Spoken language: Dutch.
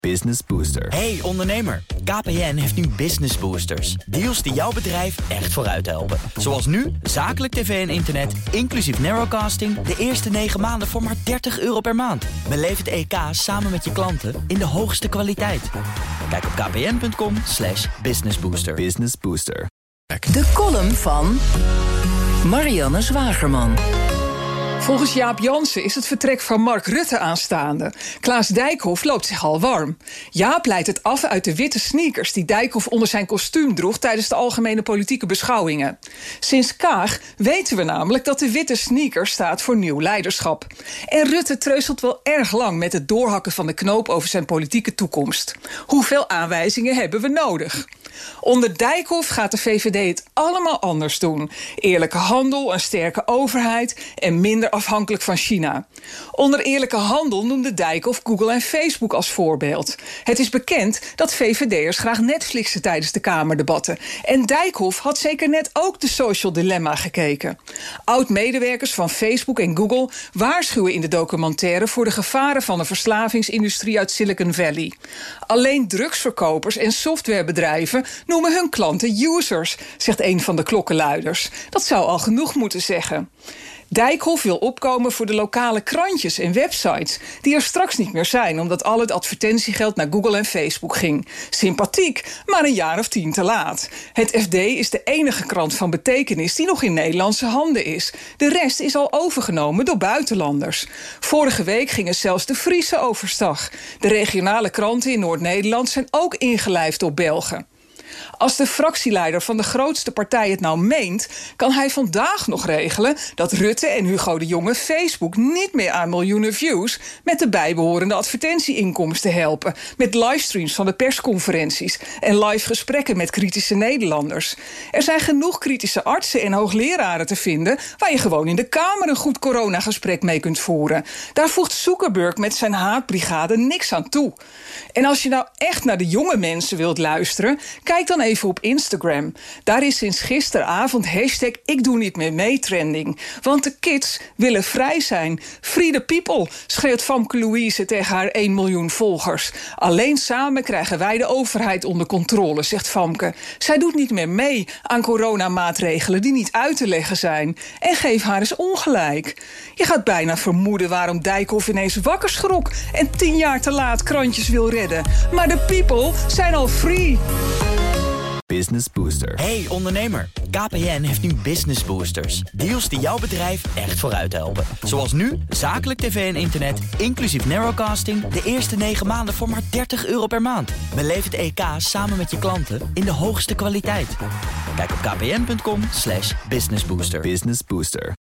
Business Booster. Hey ondernemer, KPN heeft nu Business Boosters. Deals die jouw bedrijf echt vooruit helpen. Zoals nu, zakelijk tv en internet, inclusief narrowcasting... de eerste 9 maanden voor maar €30 per maand. Beleef het EK samen met je klanten in de hoogste kwaliteit. Kijk op kpn.com/businessbooster. Business Booster. De column van Marianne Zwagerman. Volgens Jaap Jansen is het vertrek van Mark Rutte aanstaande. Klaas Dijkhoff loopt zich al warm. Jaap leidt het af uit de witte sneakers die Dijkhoff onder zijn kostuum droeg tijdens de algemene politieke beschouwingen. Sinds Kaag weten we namelijk dat de witte sneaker staat voor nieuw leiderschap. En Rutte treuzelt wel erg lang met het doorhakken van de knoop over zijn politieke toekomst. Hoeveel aanwijzingen hebben we nodig? Onder Dijkhoff gaat de VVD het allemaal anders doen. Eerlijke handel, een sterke overheid en minder afhankelijk van China. Onder eerlijke handel noemde Dijkhoff Google en Facebook als voorbeeld. Het is bekend dat VVD'ers graag Netflixen tijdens de Kamerdebatten. En Dijkhoff had zeker net ook de Social Dilemma gekeken. Oud-medewerkers van Facebook en Google waarschuwen in de documentaire voor de gevaren van de verslavingsindustrie uit Silicon Valley. Alleen drugsverkopers en softwarebedrijven noemen hun klanten users, zegt een van de klokkenluiders. Dat zou al genoeg moeten zeggen. Dijkhoff wil opkomen voor de lokale krantjes en websites die er straks niet meer zijn, omdat al het advertentiegeld naar Google en Facebook ging. Sympathiek, maar een jaar of 10 te laat. Het FD is de enige krant van betekenis die nog in Nederlandse handen is. De rest is al overgenomen door buitenlanders. Vorige week gingen zelfs de Friese overstag. De regionale kranten in Noord-Nederland zijn ook ingelijfd op Belgen. Als de fractieleider van de grootste partij het nou meent, kan hij vandaag nog regelen dat Rutte en Hugo de Jonge Facebook niet meer aan miljoenen views met de bijbehorende advertentieinkomsten helpen, met livestreams van de persconferenties en live gesprekken met kritische Nederlanders. Er zijn genoeg kritische artsen en hoogleraren te vinden waar je gewoon in de Kamer een goed coronagesprek mee kunt voeren. Daar voegt Zuckerberg met zijn haatbrigade niks aan toe. En als je nou echt naar de jonge mensen wilt luisteren, kijk dan even op Instagram. Daar is sinds gisteravond #IkDoeNietMeerMee trending. Want de kids willen vrij zijn. Free the people, schreeuwt Famke Louise tegen haar 1 miljoen volgers. Alleen samen krijgen wij de overheid onder controle, zegt Famke. Zij doet niet meer mee aan coronamaatregelen die niet uit te leggen zijn. En geef haar eens ongelijk. Je gaat bijna vermoeden waarom Dijkhoff ineens wakker schrok en 10 jaar te laat krantjes wil redden. Maar de people zijn al free. Business Booster. Hey ondernemer, KPN heeft nu Business Boosters. Deals die jouw bedrijf echt vooruit helpen. Zoals nu, zakelijk tv en internet, inclusief narrowcasting... de eerste 9 maanden voor maar €30 per maand. Beleef het EK samen met je klanten in de hoogste kwaliteit. Kijk op kpn.com/businessbooster. Business Booster.